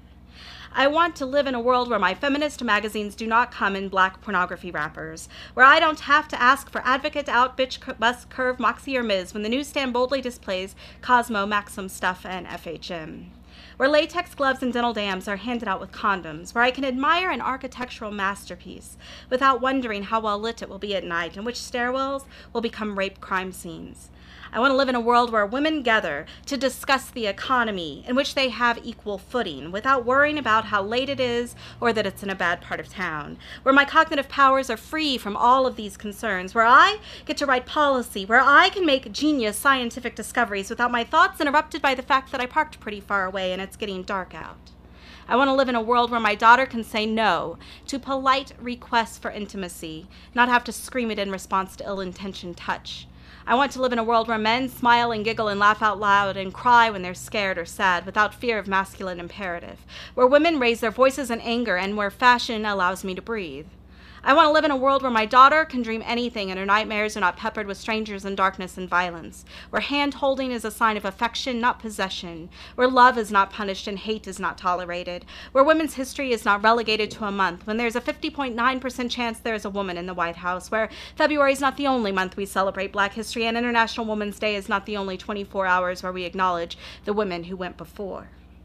I want to live in a world where my feminist magazines do not come in black pornography wrappers, where I don't have to ask for advocate, out, bitch, bust, curve, moxie, or Ms. when the newsstand boldly displays Cosmo, Maxim, Stuff, and FHM. Where latex gloves and dental dams are handed out with condoms, where I can admire an architectural masterpiece without wondering how well lit it will be at night and which stairwells will become rape crime scenes. I want to live in a world where women gather to discuss the economy in which they have equal footing without worrying about how late it is or that it's in a bad part of town, where my cognitive powers are free from all of these concerns, where I get to write policy, where I can make genius scientific discoveries without my thoughts interrupted by the fact that I parked pretty far away and it's getting dark out. I want to live in a world where my daughter can say no to polite requests for intimacy, not have to scream it in response to ill-intentioned touch. I want to live in a world where men smile and giggle and laugh out loud and cry when they're scared or sad without fear of masculine imperative, where women raise their voices in anger and where fashion allows me to breathe. I want to live in a world where my daughter can dream anything and her nightmares are not peppered with strangers and darkness and violence, where hand-holding is a sign of affection, not possession, where love is not punished and hate is not tolerated, where women's history is not relegated to a month, when there's a 50.9% chance there is a woman in the White House, where February is not the only month we celebrate Black history and International Women's Day is not the only 24 hours where we acknowledge the women who went before.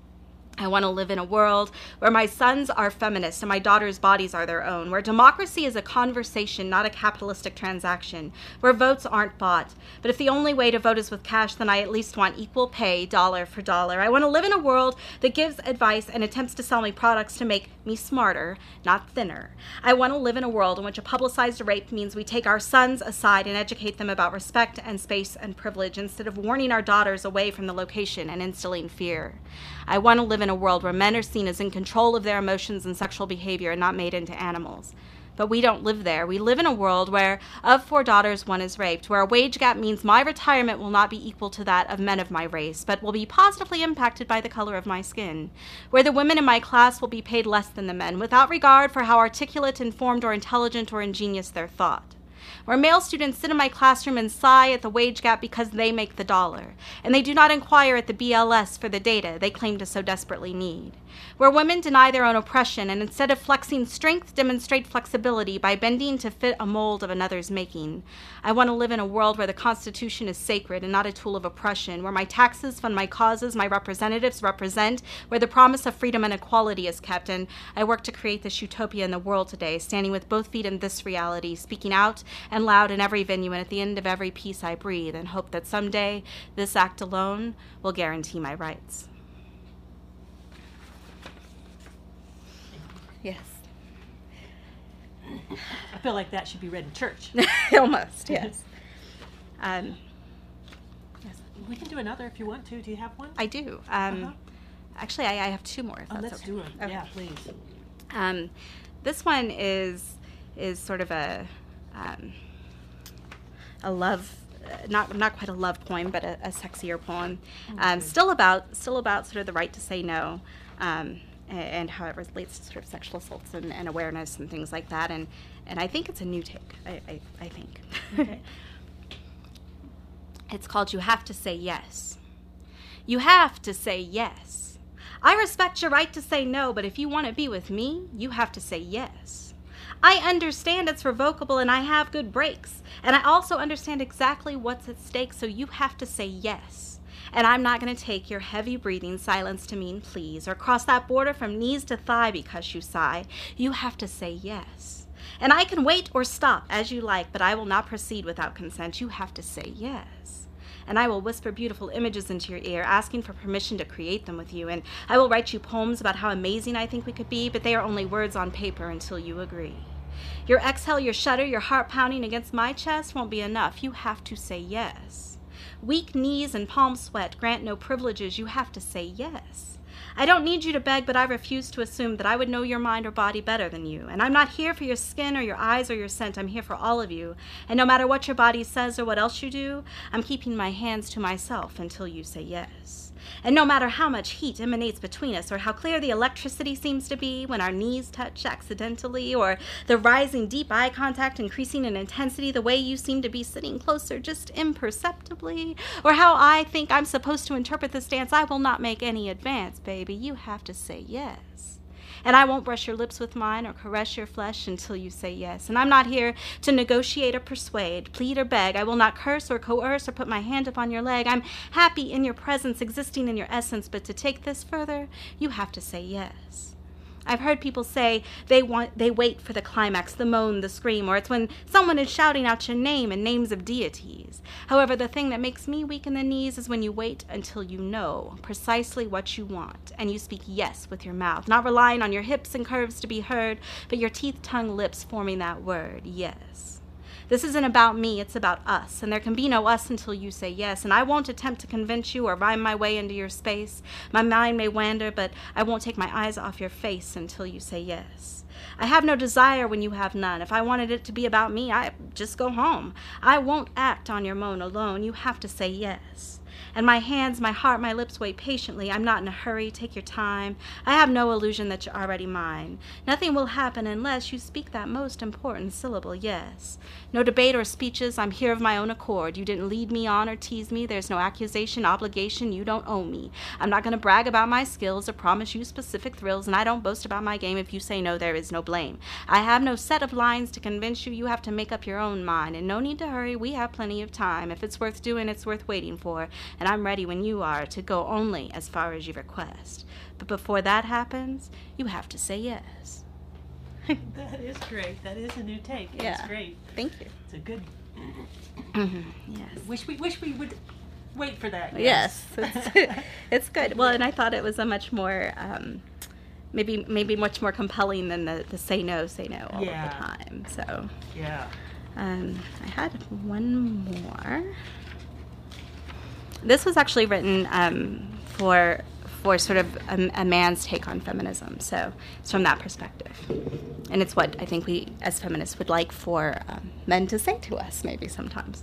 I want to live in a world where my sons are feminists and my daughters' bodies are their own, where democracy is a conversation, not a capitalistic transaction, where votes aren't bought. But if the only way to vote is with cash, then I at least want equal pay, dollar for dollar. I want to live in a world that gives advice and attempts to sell me products to make me smarter, not thinner. I want to live in a world in which a publicized rape means we take our sons aside and educate them about respect and space and privilege instead of warning our daughters away from the location and instilling fear. I want to live in a world where men are seen as in control of their emotions and sexual behavior and not made into animals. But we don't live there. We live in a world where of 4 daughters, 1 is raped, where a wage gap means my retirement will not be equal to that of men of my race, but will be positively impacted by the color of my skin, where the women in my class will be paid less than the men, without regard for how articulate, informed, or intelligent or ingenious their thought, where male students sit in my classroom and sigh at the wage gap because they make the dollar, and they do not inquire at the BLS for the data they claim to so desperately need, where women deny their own oppression and instead of flexing strength demonstrate flexibility by bending to fit a mold of another's making. I want to live in a world where the Constitution is sacred and not a tool of oppression, where my taxes fund my causes, my representatives represent, where the promise of freedom and equality is kept, and I work to create this utopia in the world today, standing with both feet in this reality, speaking out and loud in every venue and at the end of every piece I breathe, and hope that someday this act alone will guarantee my rights. Yes. I feel like that should be read in church. Almost, yes. Yes. We can do another if you want to. Do you have one? I do. Actually, I have 2 more. If that's let's okay. do it. Okay. Yeah, please. This one is sort of a love, not quite a love poem, but a sexier poem. Still about sort of the right to say no. And how it relates to sort of sexual assaults and awareness and things like that. And I think it's a new take, I think. Okay. It's called You Have to Say Yes. You have to say yes. I respect your right to say no, but if you want to be with me, you have to say yes. I understand it's revocable and I have good breaks. And I also understand exactly what's at stake, so you have to say yes. And I'm not going to take your heavy breathing silence to mean please, or cross that border from knees to thigh because you sigh. You have to say yes. And I can wait or stop as you like, but I will not proceed without consent. You have to say yes. And I will whisper beautiful images into your ear, asking for permission to create them with you. And I will write you poems about how amazing I think we could be, but they are only words on paper until you agree. Your exhale, your shudder, your heart pounding against my chest won't be enough. You have to say yes. Weak knees and palm sweat grant no privileges. You have to say yes. I don't need you to beg, but I refuse to assume that I would know your mind or body better than you. And I'm not here for your skin or your eyes or your scent. I'm here for all of you. And no matter what your body says or what else you do, I'm keeping my hands to myself until you say yes. And no matter how much heat emanates between us, or how clear the electricity seems to be when our knees touch accidentally, or the rising deep eye contact increasing in intensity the way you seem to be sitting closer just imperceptibly, or how I think I'm supposed to interpret this dance, I will not make any advance, baby. You have to say yes. And I won't brush your lips with mine or caress your flesh until you say yes. And I'm not here to negotiate or persuade, plead or beg. I will not curse or coerce or put my hand upon your leg. I'm happy in your presence, existing in your essence. But to take this further, you have to say yes. I've heard people say they wait for the climax, the moan, the scream, or it's when someone is shouting out your name and names of deities. However, the thing that makes me weak in the knees is when you wait until you know precisely what you want, and you speak yes with your mouth, not relying on your hips and curves to be heard, but your teeth, tongue, lips forming that word, yes. This isn't about me, it's about us, and there can be no us until you say yes, and I won't attempt to convince you or rhyme my way into your space. My mind may wander, but I won't take my eyes off your face until you say yes. I have no desire when you have none. If I wanted it to be about me, I just go home. I won't act on your moan alone. You have to say yes. And my hands, my heart, my lips wait patiently. I'm not in a hurry. Take your time. I have no illusion that you're already mine. Nothing will happen unless you speak that most important syllable, yes. No debate or speeches. I'm here of my own accord. You didn't lead me on or tease me. There's no accusation, obligation. You don't owe me. I'm not going to brag about my skills or promise you specific thrills, and I don't boast about my game. If you say no, there is no blame. I have no set of lines to convince you. You have to make up your own mind, and no need to hurry. We have plenty of time. If it's worth doing, it's worth waiting for. And I'm ready when you are to go only as far as you request. But before that happens, you have to say yes. That is great. That is a new take. Yeah. It's great. Thank you. It's a good. Yes. Wish we would wait for that. Yes. It's good. Well, and I thought it was a much more, maybe much more compelling than the say no all of the time. So. Yeah. I had one more. This was actually written for sort of a man's take on feminism, so it's from that perspective. And it's what I think we as feminists would like for men to say to us maybe sometimes.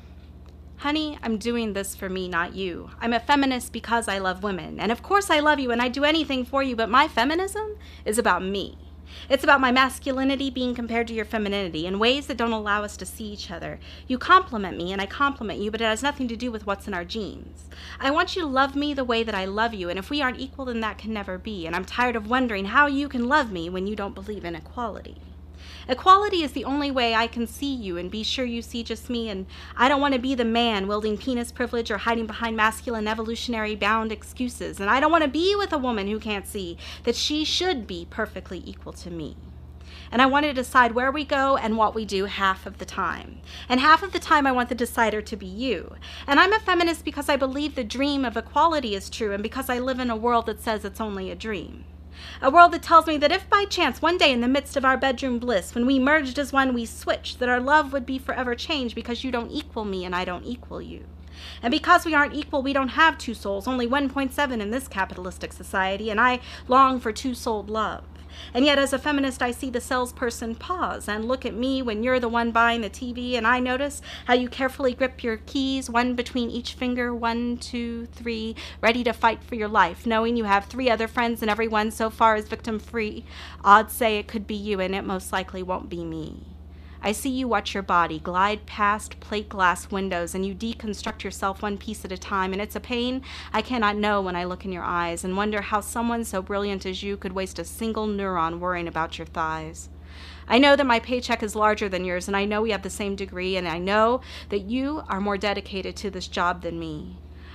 Honey, I'm doing this for me, not you. I'm a feminist because I love women. And of course I love you and I'd do anything for you, but my feminism is about me. It's about my masculinity being compared to your femininity in ways that don't allow us to see each other. You compliment me and I compliment you, but it has nothing to do with what's in our genes. I want you to love me the way that I love you, and if we aren't equal, then that can never be. And I'm tired of wondering how you can love me when you don't believe in equality. Equality is the only way I can see you and be sure you see just me, and I don't want to be the man wielding penis privilege or hiding behind masculine evolutionary bound excuses, and I don't want to be with a woman who can't see that she should be perfectly equal to me. And I want to decide where we go and what we do half of the time. And half of the time I want the decider to be you. And I'm a feminist because I believe the dream of equality is true and because I live in a world that says it's only a dream. A world that tells me that if by chance one day in the midst of our bedroom bliss, when we merged as one, we switched, that our love would be forever changed because you don't equal me and I don't equal you. And because we aren't equal, we don't have two souls, only 1.7 in this capitalistic society, and I long for two-souled love. And yet as a feminist, I see the salesperson pause and look at me when you're the one buying the TV, and I notice how you carefully grip your keys, one between each finger, 1, 2, 3, ready to fight for your life, knowing you have 3 other friends and everyone so far is victim-free. Odds say it could be you, and it most likely won't be me. I see you watch your body glide past plate glass windows, and you deconstruct yourself one piece at a time, and it's a pain I cannot know when I look in your eyes and wonder how someone so brilliant as you could waste a single neuron worrying about your thighs. I know that my paycheck is larger than yours, and I know we have the same degree, and I know that you are more dedicated to this job than me.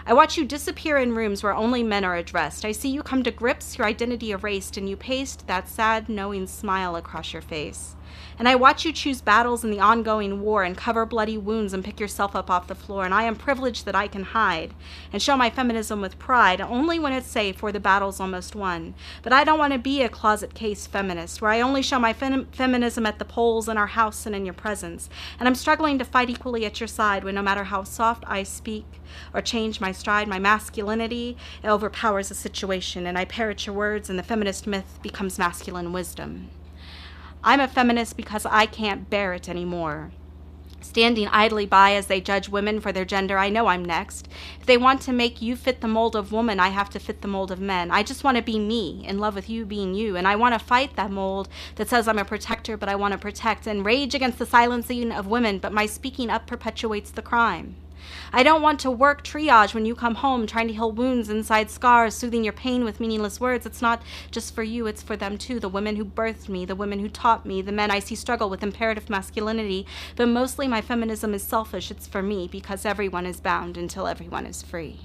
I watch you disappear in rooms where only men are addressed. I see you come to grips, your identity erased, and you paste that sad, knowing smile across your face. And I watch you choose battles in the ongoing war and cover bloody wounds and pick yourself up off the floor. And I am privileged that I can hide and show my feminism with pride only when it's safe or the battle's almost won. But I don't want to be a closet case feminist where I only show my feminism at the polls, in our house, and in your presence. And I'm struggling to fight equally at your side when no matter how soft I speak or change my stride, my masculinity overpowers the situation. And I parrot your words and the feminist myth becomes masculine wisdom. I'm a feminist because I can't bear it anymore. Standing idly by as they judge women for their gender, I know I'm next. If they want to make you fit the mold of woman, I have to fit the mold of men. I just want to be me, in love with you being you, and I want to fight that mold that says I'm a protector, but I want to protect, and rage against the silencing of women, but my speaking up perpetuates the crime. I don't want to work triage when you come home, trying to heal wounds inside scars, soothing your pain with meaningless words. It's not just for you, it's for them too. The women who birthed me, the women who taught me, the men I see struggle with imperative masculinity. But mostly my feminism is selfish. It's for me, because everyone is bound until everyone is free.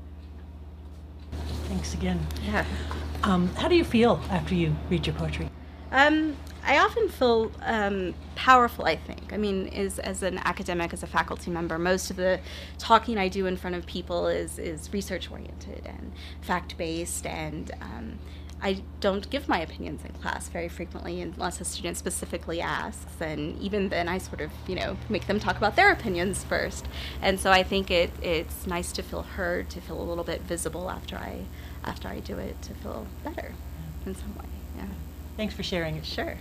Thanks again. Yeah. How do you feel after you read your poetry? I often feel powerful, I think. I mean, as an academic, as a faculty member, most of the talking I do in front of people is research-oriented and fact-based, and I don't give my opinions in class very frequently unless a student specifically asks, and even then I sort of, make them talk about their opinions first. And so I think it's nice to feel heard, to feel a little bit visible after I do it, to feel better in some way, yeah. Thanks for sharing it. Sure.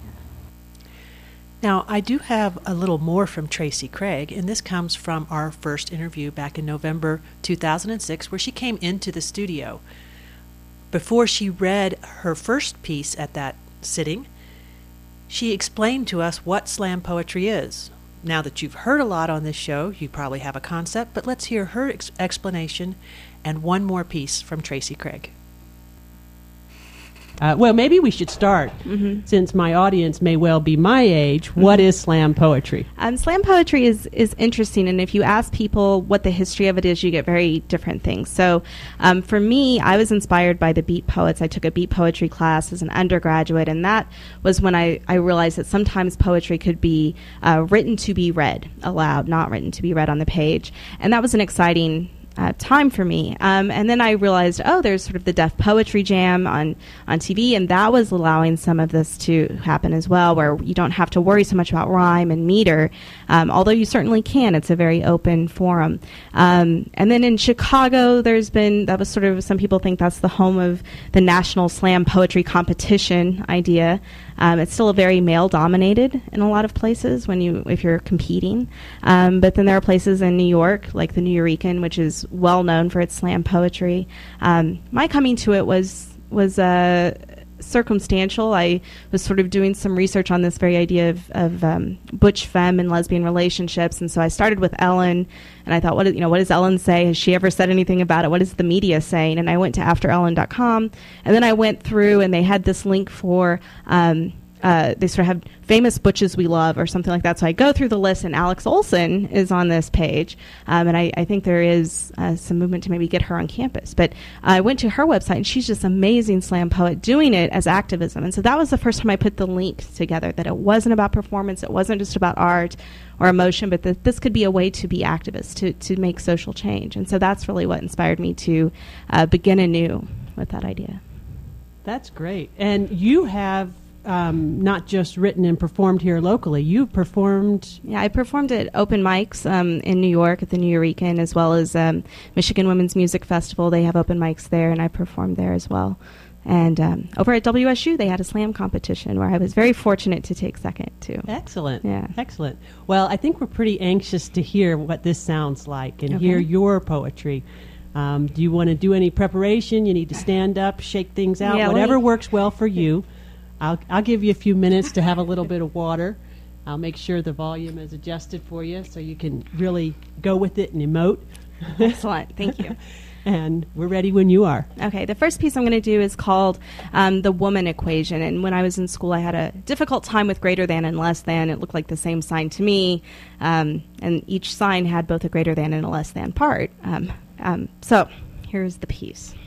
Now, I do have a little more from Tracy Craig, and this comes from our first interview back in November 2006, where she came into the studio. Before she read her first piece at that sitting, she explained to us what slam poetry is. Now that you've heard a lot on this show, you probably have a concept, but let's hear her explanation and one more piece from Tracy Craig. Well, maybe we should start, since my audience may well be my age. What is slam poetry? Slam poetry is interesting, and if you ask people what the history of it is, you get very different things. So for me, I was inspired by the beat poets. I took a beat poetry class as an undergraduate, and that was when I realized that sometimes poetry could be written to be read aloud, not written to be read on the page. And that was an exciting time for me. And then I realized, there's sort of the Deaf Poetry Jam on TV, and that was allowing some of this to happen as well, where you don't have to worry so much about rhyme and meter, although you certainly can. It's a very open forum. And then in Chicago, that was sort of, some people think that's the home of the National Slam Poetry Competition idea. It's still a very male-dominated in a lot of places if you're competing. But then there are places in New York, like the Nuyorican, which is well known for its slam poetry. My coming to it was circumstantial. I was sort of doing some research on this very idea of butch femme and lesbian relationships, and so I started with Ellen, and I thought, what does Ellen say? Has she ever said anything about it? What is the media saying? And I went to AfterEllen.com, and then I went through, and they had this link for they sort of have famous butches we love or something like that. So I go through the list, and Alex Olson is on this page, and I think there is some movement to maybe get her on campus. But I went to her website, and she's just an amazing slam poet doing it as activism. And so that was the first time I put the link together, that it wasn't about performance, it wasn't just about art or emotion, but that this could be a way to be activists, to make social change. And so that's really what inspired me to begin anew with that idea. That's great. And you have not just written and performed here locally. You've performed... Yeah, I performed at open mics in New York at the Nuyorican, as well as Michigan Women's Music Festival. They have open mics there, and I performed there as well. And over at WSU, they had a slam competition where I was very fortunate to take second, too. Excellent. Yeah. Excellent. Well, I think we're pretty anxious to hear what this sounds like and hear your poetry. Do you want to do any preparation? You need to stand up, shake things out, whatever works well for you. I'll give you a few minutes to have a little bit of water. I'll make sure the volume is adjusted for you so you can really go with it and emote. Excellent. Thank you. And we're ready when you are. Okay. The first piece I'm going to do is called The Woman Equation. And when I was in school, I had a difficult time with greater than and less than. It looked like the same sign to me. And each sign had both a greater than and a less than part. So here's the piece.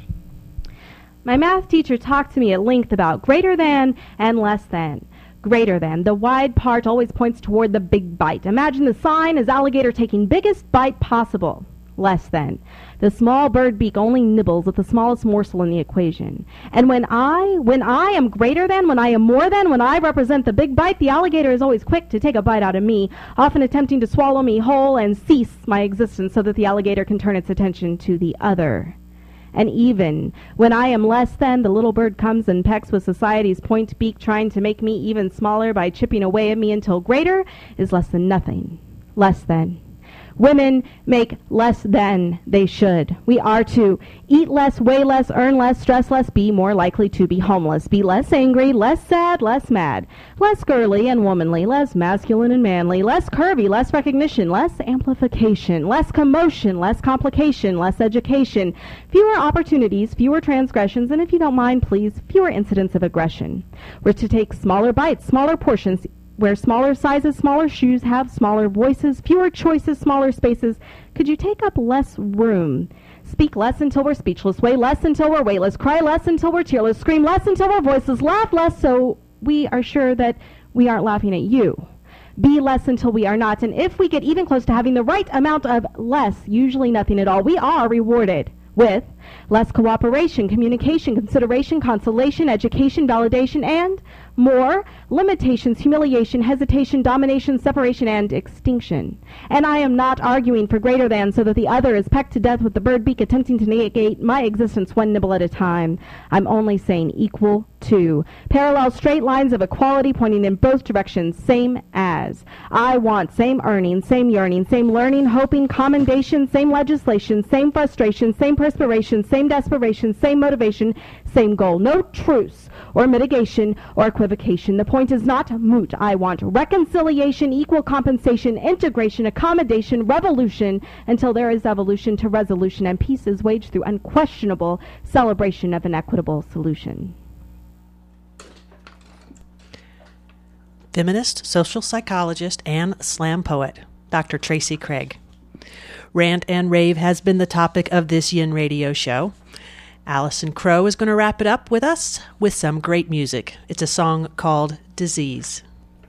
My math teacher talked to me at length about greater than and less than. Greater than. The wide part always points toward the big bite. Imagine the sign as alligator taking biggest bite possible. Less than. The small bird beak only nibbles at the smallest morsel in the equation. And when I am greater than, when I am more than, when I represent the big bite, the alligator is always quick to take a bite out of me, often attempting to swallow me whole and cease my existence so that the alligator can turn its attention to the other. And even when I am less than, the little bird comes and pecks with society's point beak, trying to make me even smaller by chipping away at me until greater is less than nothing. Less than. Women make less than they should. We are to eat less, weigh less, earn less, stress less, be more likely to be homeless, be less angry, less sad, less mad, less girly and womanly, less masculine and manly, less curvy, less recognition, less amplification, less commotion, less complication, less education, fewer opportunities, fewer transgressions, and if you don't mind, please, fewer incidents of aggression. We're to take smaller bites, smaller portions, where smaller sizes, smaller shoes have smaller voices, fewer choices, smaller spaces. Could you take up less room? Speak less until we're speechless, weigh less until we're weightless, cry less until we're tearless, scream less until we're voiceless, laugh less so we are sure that we aren't laughing at you. Be less until we are not. And if we get even close to having the right amount of less, usually nothing at all, we are rewarded with less cooperation, communication, consideration, consolation, education, validation, and more limitations, humiliation, hesitation, domination, separation, and extinction. And I am not arguing for greater than so that the other is pecked to death with the bird beak, attempting to negate my existence one nibble at a time. I'm only saying equal to. Parallel straight lines of equality pointing in both directions, same as. I want same earning, same yearning, same learning, hoping, commendation, same legislation, same frustration, same perspiration, same desperation, same motivation, same goal. No truce or mitigation or equivocation. The point is not moot. I want reconciliation, equal compensation, integration, accommodation, revolution, until there is evolution to resolution and peace is waged through unquestionable celebration of an equitable solution. Feminist, social psychologist, and slam poet, Dr. Tracy Craig. Rant and Rave has been the topic of this Yin Radio show. Allison Crow is going to wrap it up with us with some great music. It's a song called Disease.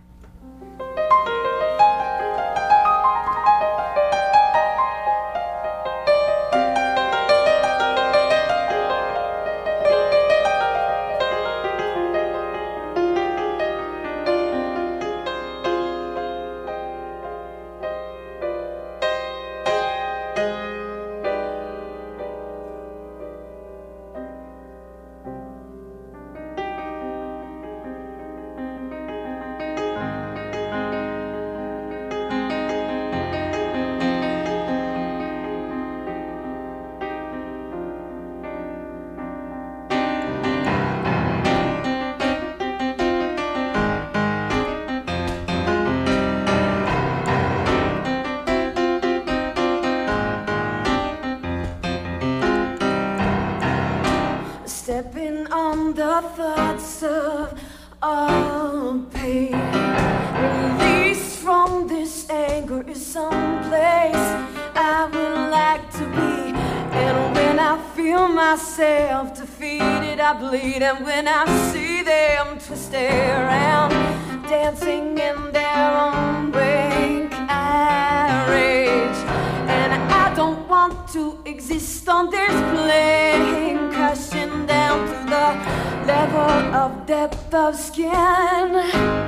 Stepping on the thoughts of all pain. Release from this anger is someplace I would like to be. And when I feel myself defeated, I bleed. And when I see them twist around, dancing in their own wake, I rage. And I don't want to exist on this plane, crashing down to the level of depth of skin.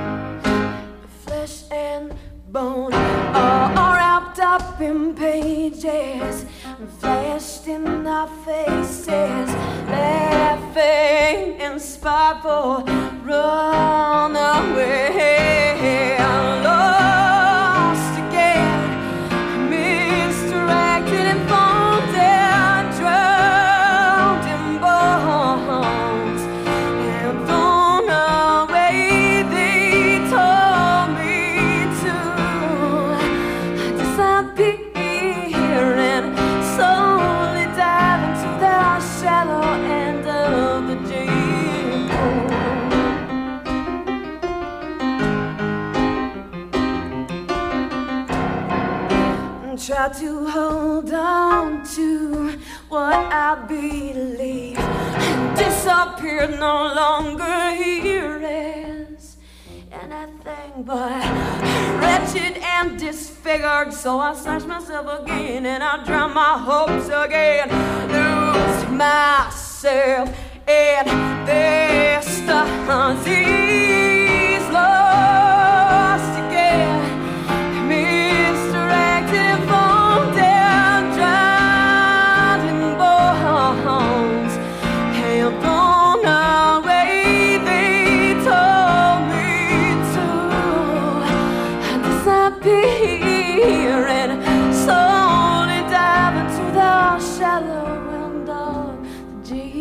Flesh and bone all wrapped up in pages, flashed in our faces, laughing in sparkle, run away, lost again, misdirected and folded, drowned in bones and thrown away. They told me to disappear and slowly dive into the shallow end of the deep pool. try to hold on to what I believe and disappear, no longer here is anything but wretched and disfigured. So I search myself again and I drown my hopes again, lose myself in this disease, lost again, misdirected from dead, drowned in bones, held on away. They told me to disappear and slowly dive into the shallow end of the deep.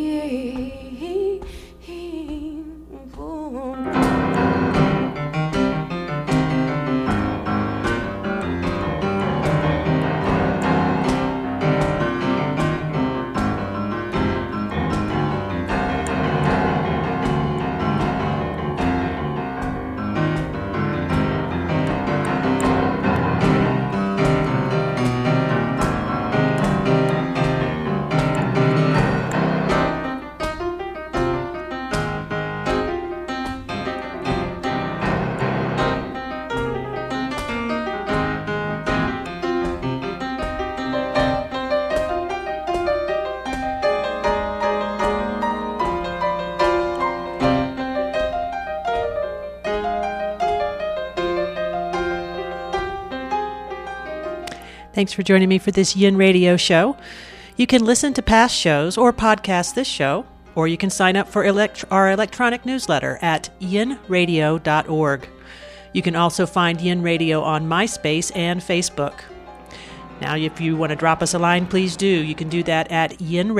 Thanks for joining me for this Yin Radio show. You can listen to past shows or podcast this show, or you can sign up for our electronic newsletter at yinradio.org. You can also find Yin Radio on MySpace and Facebook. Now, if you want to drop us a line, please do. You can do that at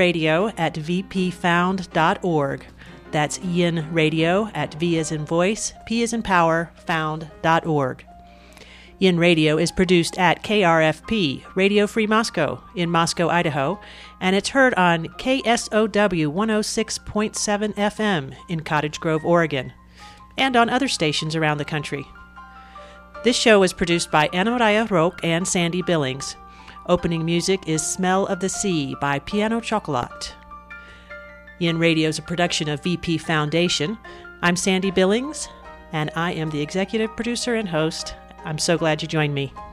yinradio@vpfound.org. That's yinradio V as in voice, P as in power, found.org. Yin Radio is produced at KRFP, Radio Free Moscow, in Moscow, Idaho, and it's heard on KSOW 106.7 FM in Cottage Grove, Oregon, and on other stations around the country. This show is produced by Anna Maria Roque and Sandy Billings. Opening music is Smell of the Sea by Piano Chocolat. Yin Radio is a production of VP Foundation. I'm Sandy Billings, and I am the executive producer and host. I'm so glad you joined me.